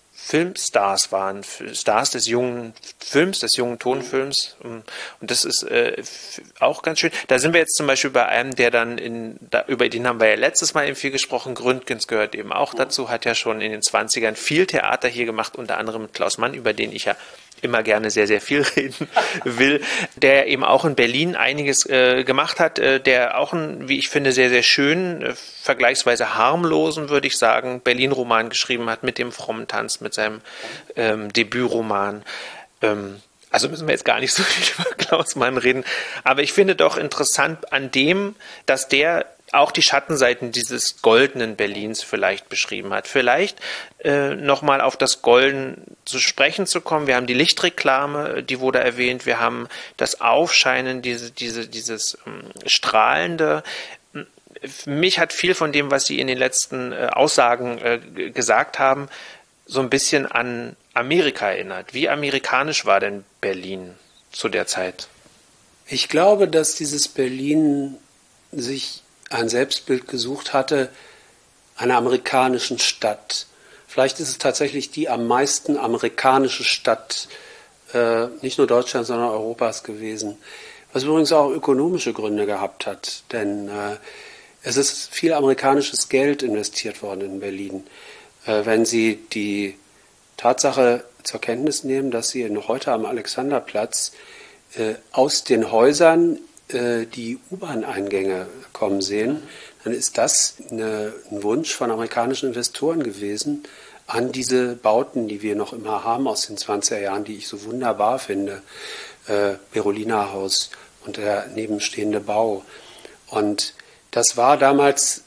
Filmstars waren, Stars des jungen Films, des jungen Tonfilms. Und das ist äh, auch ganz schön. Da sind wir jetzt zum Beispiel bei einem, der dann, in, da, über den haben wir ja letztes Mal eben viel gesprochen, Gründgens gehört eben auch dazu, hat ja schon in den zwanzigern viel Theater hier gemacht, unter anderem mit Klaus Mann, über den ich ja immer gerne sehr, sehr viel reden will, der eben auch in Berlin einiges äh, gemacht hat, äh, der auch einen, wie ich finde, sehr, sehr schönen, äh, vergleichsweise harmlosen, würde ich sagen, Berlin-Roman geschrieben hat mit dem frommen Tanz, mit seinem ähm, Debütroman. Ähm, also müssen wir jetzt gar nicht so viel über Klaus Mann reden, aber ich finde doch interessant an dem, dass der auch die Schattenseiten dieses goldenen Berlins vielleicht beschrieben hat. Vielleicht äh, nochmal auf das Golden zu sprechen zu kommen. Wir haben die Lichtreklame, die wurde erwähnt. Wir haben das Aufscheinen, diese, diese, dieses ähm, Strahlende. Mich hat viel von dem, was Sie in den letzten äh, Aussagen äh, gesagt haben, so ein bisschen an Amerika erinnert. Wie amerikanisch war denn Berlin zu der Zeit? Ich glaube, dass dieses Berlin sich ein Selbstbild gesucht hatte einer amerikanischen Stadt. Vielleicht ist es tatsächlich die am meisten amerikanische Stadt, äh, nicht nur Deutschlands, sondern Europas gewesen. Was übrigens auch ökonomische Gründe gehabt hat, denn äh, es ist viel amerikanisches Geld investiert worden in Berlin. Äh, wenn Sie die Tatsache zur Kenntnis nehmen, dass Sie noch heute am Alexanderplatz äh, aus den Häusern die U-Bahn-Eingänge kommen sehen, dann ist das eine, ein Wunsch von amerikanischen Investoren gewesen an diese Bauten, die wir noch immer haben aus den zwanziger Jahren, die ich so wunderbar finde. Äh, Berolina Haus und der nebenstehende Bau. Und das war damals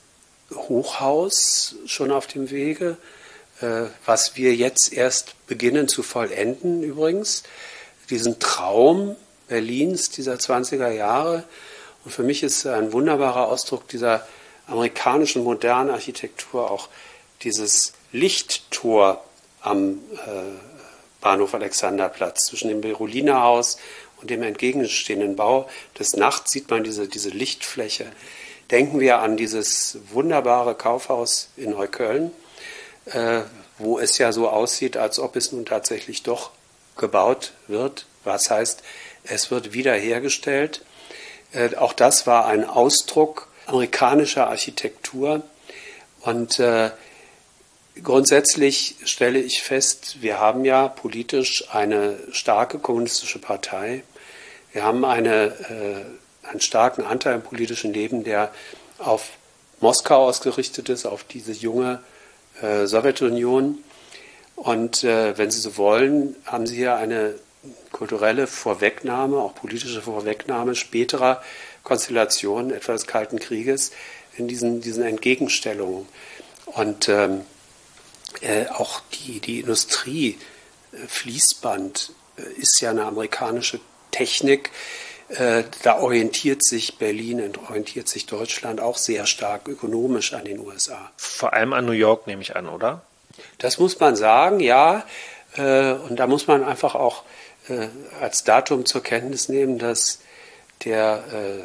Hochhaus schon auf dem Wege, äh, was wir jetzt erst beginnen zu vollenden übrigens. Diesen Traum Berlins dieser zwanziger Jahre. Und für mich ist ein wunderbarer Ausdruck dieser amerikanischen modernen Architektur auch dieses Lichttor am äh, Bahnhof Alexanderplatz zwischen dem Beroliner Haus und dem entgegenstehenden Bau. Des Nachts sieht man diese, diese Lichtfläche. Denken wir an dieses wunderbare Kaufhaus in Neukölln, äh, wo es ja so aussieht, als ob es nun tatsächlich doch gebaut wird. Was heißt, es wird wiederhergestellt. Äh, auch das war ein Ausdruck amerikanischer Architektur. Und äh, grundsätzlich stelle ich fest, wir haben ja politisch eine starke kommunistische Partei. Wir haben eine, äh, einen starken Anteil im politischen Leben, der auf Moskau ausgerichtet ist, auf diese junge äh, Sowjetunion. Und äh, wenn Sie so wollen, haben Sie hier eine kulturelle Vorwegnahme, auch politische Vorwegnahme späterer Konstellationen, etwa des Kalten Krieges, in diesen, diesen Entgegenstellungen. Und ähm, äh, auch die, die Industrie, äh, Fließband, äh, ist ja eine amerikanische Technik. Äh, da orientiert sich Berlin, orientiert sich Deutschland auch sehr stark ökonomisch an den U S A. Vor allem an New York, nehme ich an, oder? Das muss man sagen, ja. Äh, und da muss man einfach auch äh, als Datum zur Kenntnis nehmen, dass der äh,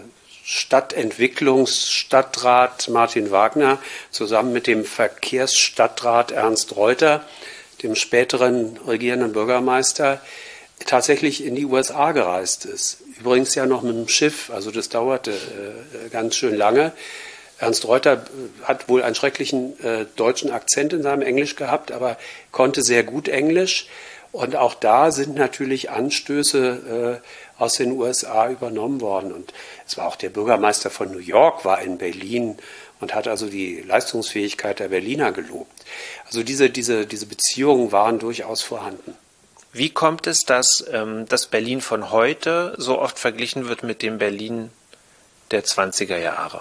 Stadtentwicklungsstadtrat Martin Wagner zusammen mit dem Verkehrsstadtrat Ernst Reuter, dem späteren regierenden Bürgermeister, tatsächlich in die U S A gereist ist. Übrigens ja noch mit dem Schiff, also das dauerte äh, ganz schön lange. Ernst Reuter hat wohl einen schrecklichen äh, deutschen Akzent in seinem Englisch gehabt, aber konnte sehr gut Englisch. Und auch da sind natürlich Anstöße äh, aus den U S A übernommen worden. Und es war auch der Bürgermeister von New York, war in Berlin und hat also die Leistungsfähigkeit der Berliner gelobt. Also diese, diese, diese Beziehungen waren durchaus vorhanden. Wie kommt es, dass ähm, das Berlin von heute so oft verglichen wird mit dem Berlin der zwanziger Jahre?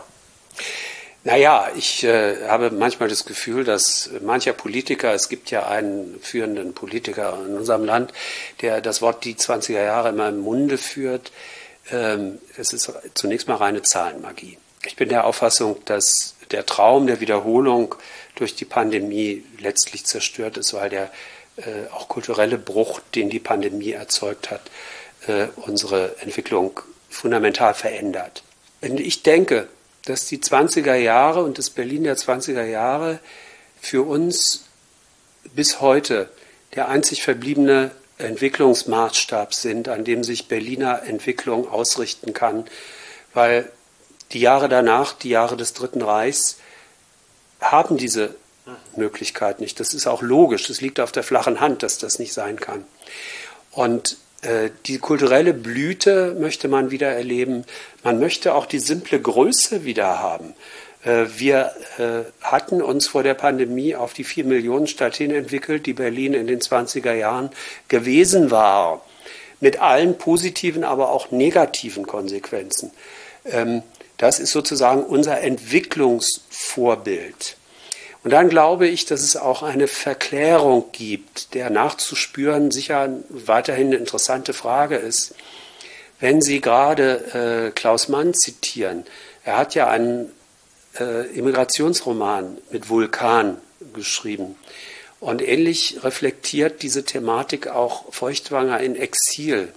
Naja, ich äh, habe manchmal das Gefühl, dass mancher Politiker, es gibt ja einen führenden Politiker in unserem Land, der das Wort die zwanziger Jahre immer im Munde führt. Ähm, es ist zunächst mal reine Zahlenmagie. Ich bin der Auffassung, dass der Traum der Wiederholung durch die Pandemie letztlich zerstört ist, weil der äh, auch kulturelle Bruch, den die Pandemie erzeugt hat, äh, unsere Entwicklung fundamental verändert. Und ich denke, dass die zwanziger Jahre und das Berlin der zwanziger Jahre für uns bis heute der einzig verbliebene Entwicklungsmaßstab sind, an dem sich Berliner Entwicklung ausrichten kann, weil die Jahre danach, die Jahre des Dritten Reichs, haben diese Möglichkeit nicht. Das ist auch logisch, es liegt auf der flachen Hand, dass das nicht sein kann. Und die kulturelle Blüte möchte man wieder erleben. Man möchte auch die simple Größe wieder haben. Wir hatten uns vor der Pandemie auf die vier Millionen Stadt hin entwickelt, die Berlin in den zwanziger Jahren gewesen war. Mit allen positiven, aber auch negativen Konsequenzen. Das ist sozusagen unser Entwicklungsvorbild. Und dann glaube ich, dass es auch eine Verklärung gibt, der nachzuspüren sicher weiterhin eine interessante Frage ist. Wenn Sie gerade äh, Klaus Mann zitieren, er hat ja einen äh, Immigrationsroman mit Vulkan geschrieben. Und ähnlich reflektiert diese Thematik auch Feuchtwanger in Exil.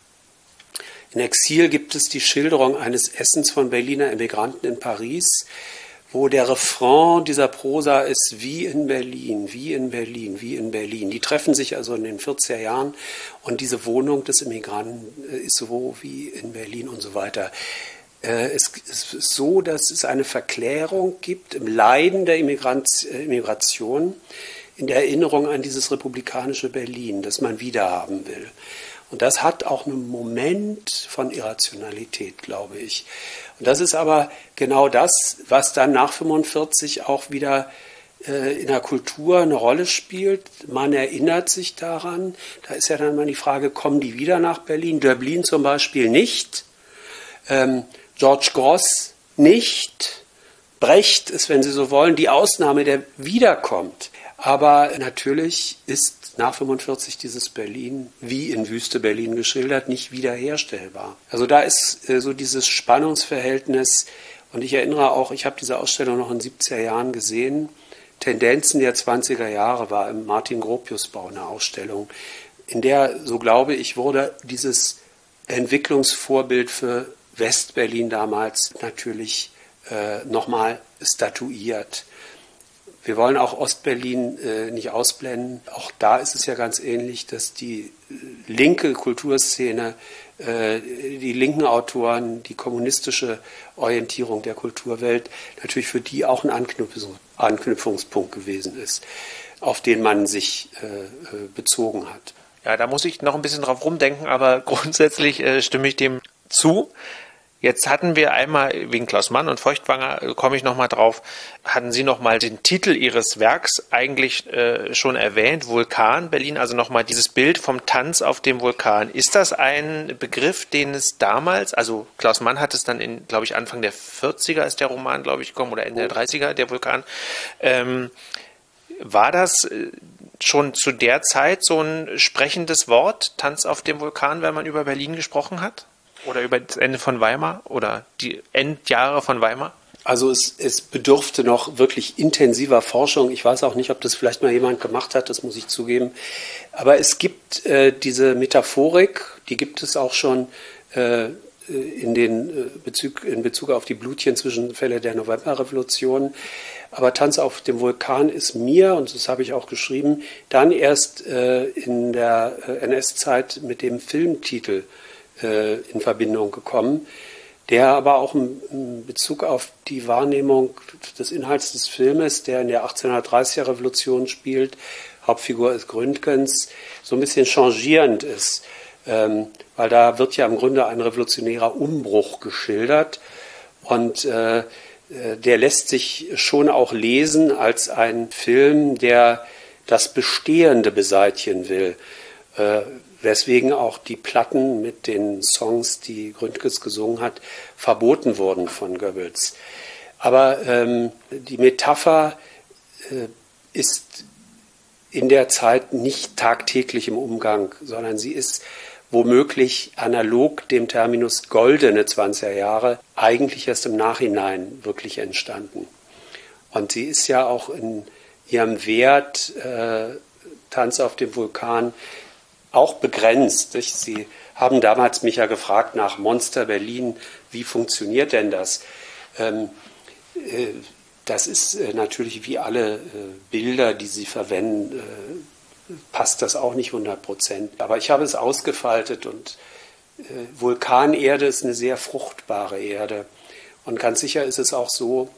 In Exil gibt es die Schilderung eines Essens von Berliner Emigranten in Paris, wo der Refrain dieser Prosa ist, wie in Berlin, wie in Berlin, wie in Berlin. Die treffen sich also in den vierziger Jahren und diese Wohnung des Immigranten ist so wie in Berlin und so weiter. Es ist so, dass es eine Verklärung gibt im Leiden der Immigration, in der Erinnerung an dieses republikanische Berlin, das man wiederhaben will. Und das hat auch einen Moment von Irrationalität, glaube ich. Und das ist aber genau das, was dann nach fünfundvierzig auch wieder äh, in der Kultur eine Rolle spielt. Man erinnert sich daran. Da ist ja dann mal die Frage, kommen die wieder nach Berlin? Döblin zum Beispiel nicht. Ähm, George Grosz nicht. Brecht ist, wenn Sie so wollen, die Ausnahme, der wiederkommt. Aber natürlich ist nach fünfundvierzig dieses Berlin, wie in Wüste Berlin geschildert, nicht wiederherstellbar. Also da ist äh, so dieses Spannungsverhältnis. Und ich erinnere auch, ich habe diese Ausstellung noch in den siebziger Jahren gesehen. Tendenzen der zwanziger Jahre war im Martin-Gropius-Bau eine Ausstellung, in der, so glaube ich, wurde dieses Entwicklungsvorbild für West-Berlin damals natürlich äh, nochmal statuiert. wir wollen auch Ostberlin äh, nicht ausblenden. Auch da ist es ja ganz ähnlich, dass die äh, linke Kulturszene, äh, die linken Autoren, die kommunistische Orientierung der Kulturwelt natürlich für die auch ein Anknüpfungs- Anknüpfungspunkt gewesen ist, auf den man sich äh, bezogen hat. Ja, da muss ich noch ein bisschen drauf rumdenken, aber grundsätzlich äh, stimme ich dem zu. Jetzt hatten wir einmal, wegen Klaus Mann und Feuchtwanger, äh, komme ich nochmal drauf, hatten Sie nochmal den Titel Ihres Werks eigentlich äh, schon erwähnt, Vulkan Berlin, also nochmal dieses Bild vom Tanz auf dem Vulkan. Ist das ein Begriff, den es damals, also Klaus Mann hat es dann in, glaube ich, Anfang der vierziger ist der Roman, glaube ich, gekommen, oder Ende der dreißiger, der Vulkan. Ähm, war das äh, schon zu der Zeit so ein sprechendes Wort, Tanz auf dem Vulkan, wenn man über Berlin gesprochen hat? Oder über das Ende von Weimar oder die Endjahre von Weimar? Also es, es bedurfte noch wirklich intensiver Forschung. Ich weiß auch nicht, ob das vielleicht mal jemand gemacht hat, das muss ich zugeben. Aber es gibt äh, diese Metaphorik, die gibt es auch schon äh, in, den, äh, Bezug, in Bezug auf die Blutchen-Zwischenfälle der Novemberrevolution. Aber Tanz auf dem Vulkan ist mir, und das habe ich auch geschrieben, dann erst äh, in der äh, N S-Zeit mit dem Filmtitel in Verbindung gekommen, der aber auch in Bezug auf die Wahrnehmung des Inhalts des Filmes, der in der achtzehnhundertdreißiger Revolution spielt, Hauptfigur ist Gründgens, so ein bisschen changierend ist, ähm, weil da wird ja im Grunde ein revolutionärer Umbruch geschildert und äh, der lässt sich schon auch lesen als ein Film, der das Bestehende beseitigen will, äh, weswegen auch die Platten mit den Songs, die Gründgens gesungen hat, verboten wurden von Goebbels. Aber ähm, die Metapher äh, ist in der Zeit nicht tagtäglich im Umgang, sondern sie ist womöglich analog dem Terminus goldene zwanziger Jahre eigentlich erst im Nachhinein wirklich entstanden. Und sie ist ja auch in ihrem Wert, äh, Tanz auf dem Vulkan, auch begrenzt. Sie haben damals mich ja gefragt nach Monster Berlin, wie funktioniert denn das? Ähm, äh, das ist äh, natürlich wie alle äh, Bilder, die Sie verwenden, äh, passt das auch nicht hundert Prozent. Aber ich habe es ausgefaltet und äh, Vulkanerde ist eine sehr fruchtbare Erde. Und ganz sicher ist es auch so,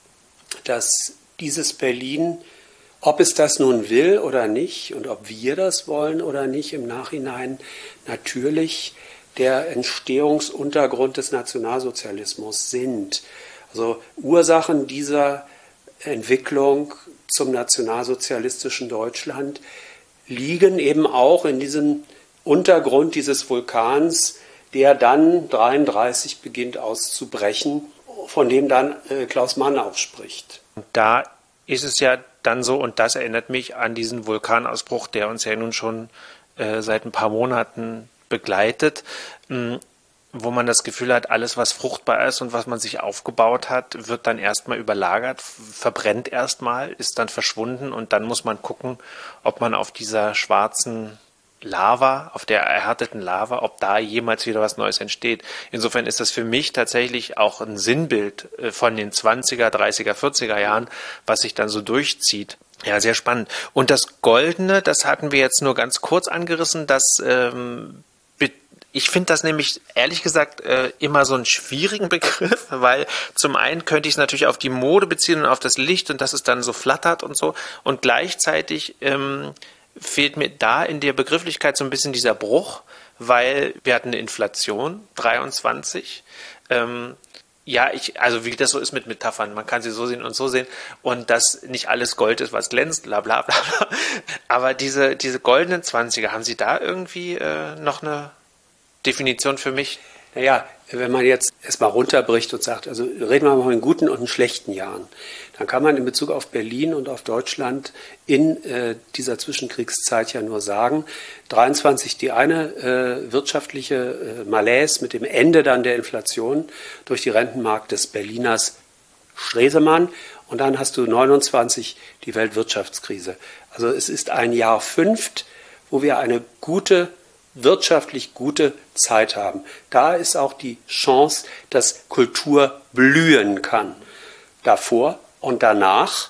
dass dieses Berlin, ob es das nun will oder nicht und ob wir das wollen oder nicht, im Nachhinein natürlich der Entstehungsuntergrund des Nationalsozialismus sind. Also Ursachen dieser Entwicklung zum nationalsozialistischen Deutschland liegen eben auch in diesem Untergrund dieses Vulkans, der dann dreiunddreißig beginnt auszubrechen, von dem dann äh, Klaus Mann auch spricht. Da ist es ja dann so, und das erinnert mich an diesen Vulkanausbruch, der uns ja nun schon äh, seit ein paar Monaten begleitet, mh, wo man das Gefühl hat, alles, was fruchtbar ist und was man sich aufgebaut hat, wird dann erstmal überlagert, verbrennt erstmal, ist dann verschwunden und dann muss man gucken, ob man auf dieser schwarzen Lava, auf der erhärteten Lava, ob da jemals wieder was Neues entsteht. Insofern ist das für mich tatsächlich auch ein Sinnbild von den zwanziger, dreißiger, vierziger Jahren, was sich dann so durchzieht. Ja, sehr spannend. Und das Goldene, das hatten wir jetzt nur ganz kurz angerissen, das ähm, ich finde das nämlich, ehrlich gesagt, äh, immer so einen schwierigen Begriff, weil zum einen könnte ich es natürlich auf die Mode beziehen und auf das Licht und dass es dann so flattert und so. Und gleichzeitig ähm, fehlt mir da in der Begrifflichkeit so ein bisschen dieser Bruch, weil wir hatten eine Inflation, dreiundzwanzig. Ähm, ja, ich, also wie das so ist mit Metaphern, man kann sie so sehen und so sehen und dass nicht alles Gold ist, was glänzt, bla bla bla. Aber diese, diese goldenen Zwanziger, haben Sie da irgendwie äh, noch eine Definition für mich? Naja, wenn man jetzt erstmal runterbricht und sagt, also reden wir mal von guten und schlechten Jahren, dann kann man in Bezug auf Berlin und auf Deutschland in äh, dieser Zwischenkriegszeit ja nur sagen, dreiundzwanzig die eine äh, wirtschaftliche äh, Malaise mit dem Ende dann der Inflation durch die Rentenmark des Berliners Stresemann und dann hast du neunundzwanzig die Weltwirtschaftskrise. Also es ist ein Jahr fünft, wo wir eine gute wirtschaftlich gute Zeit haben. Da ist auch die Chance, dass Kultur blühen kann. Davor und danach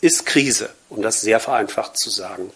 ist Krise, um das sehr vereinfacht zu sagen.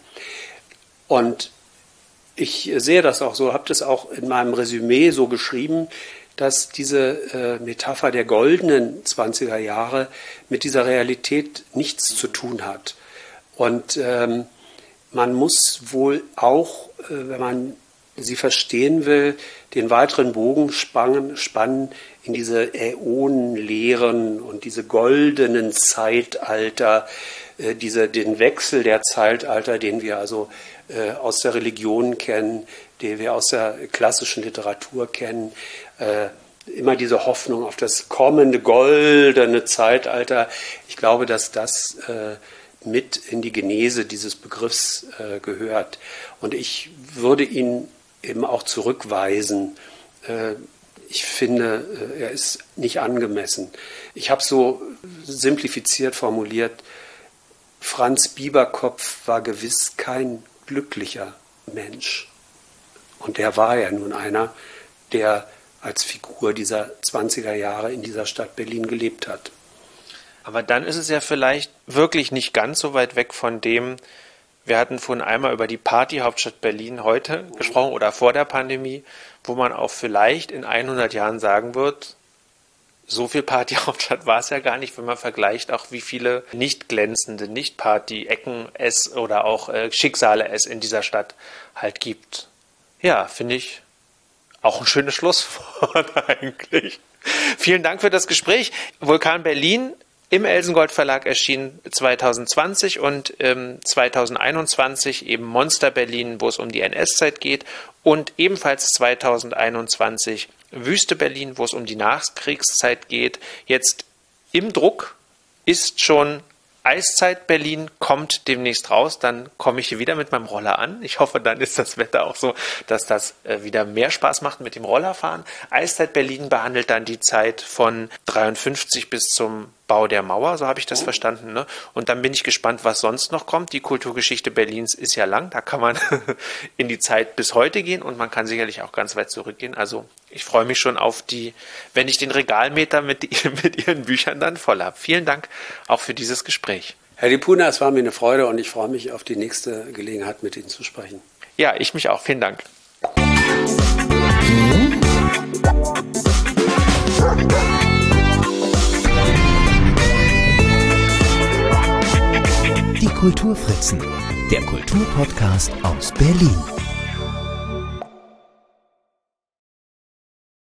Und ich sehe das auch so, habe das auch in meinem Resümee so geschrieben, dass diese äh, Metapher der goldenen zwanziger Jahre mit dieser Realität nichts zu tun hat. Und ähm, man muss wohl auch, äh, wenn man sie verstehen will, den weiteren Bogen spannen, spannen in diese Äonenlehren und diese goldenen Zeitalter, äh, diese, den Wechsel der Zeitalter, den wir also äh, aus der Religion kennen, den wir aus der klassischen Literatur kennen, äh, immer diese Hoffnung auf das kommende goldene Zeitalter. Ich glaube, dass das äh, mit in die Genese dieses Begriffs äh, gehört. Und ich würde ihn eben auch zurückweisen. Äh, ich finde, äh, er ist nicht angemessen. Ich habe so simplifiziert formuliert, Franz Bieberkopf war gewiss kein glücklicher Mensch. Und der war ja nun einer, der als Figur dieser zwanziger Jahre in dieser Stadt Berlin gelebt hat. Aber dann ist es ja vielleicht wirklich nicht ganz so weit weg von dem, wir hatten vorhin einmal über die Partyhauptstadt Berlin heute gesprochen oder vor der Pandemie, wo man auch vielleicht in hundert Jahren sagen wird, so viel Partyhauptstadt war es ja gar nicht, wenn man vergleicht auch, wie viele nicht glänzende, nicht Party-Ecken es oder auch äh, Schicksale es in dieser Stadt halt gibt. Ja, finde ich auch ein schönes Schlusswort eigentlich. Vielen Dank für das Gespräch. Vulkan Berlin im Elsengold Verlag erschienen zwanzig zwanzig und ähm, zwanzig einundzwanzig eben Monster Berlin, wo es um die N S-Zeit geht, und ebenfalls zwanzig einundzwanzig Wüste Berlin, wo es um die Nachkriegszeit geht. Jetzt im Druck ist schon Eiszeit Berlin, kommt demnächst raus, dann komme ich hier wieder mit meinem Roller an. Ich hoffe, dann ist das Wetter auch so, dass das äh, wieder mehr Spaß macht mit dem Rollerfahren. Eiszeit Berlin behandelt dann die Zeit von dreiundfünfzig bis zum Bau der Mauer, so habe ich das oh. verstanden. Ne? Und dann bin ich gespannt, was sonst noch kommt. Die Kulturgeschichte Berlins ist ja lang, da kann man in die Zeit bis heute gehen und man kann sicherlich auch ganz weit zurückgehen. Also ich freue mich schon auf die, wenn ich den Regalmeter mit, mit Ihren Büchern dann voll habe. Vielen Dank auch für dieses Gespräch. Herr Lipuna, es war mir eine Freude und ich freue mich auf die nächste Gelegenheit, mit Ihnen zu sprechen. Ja, ich mich auch. Vielen Dank. Die Kulturfritzen, der Kulturpodcast aus Berlin.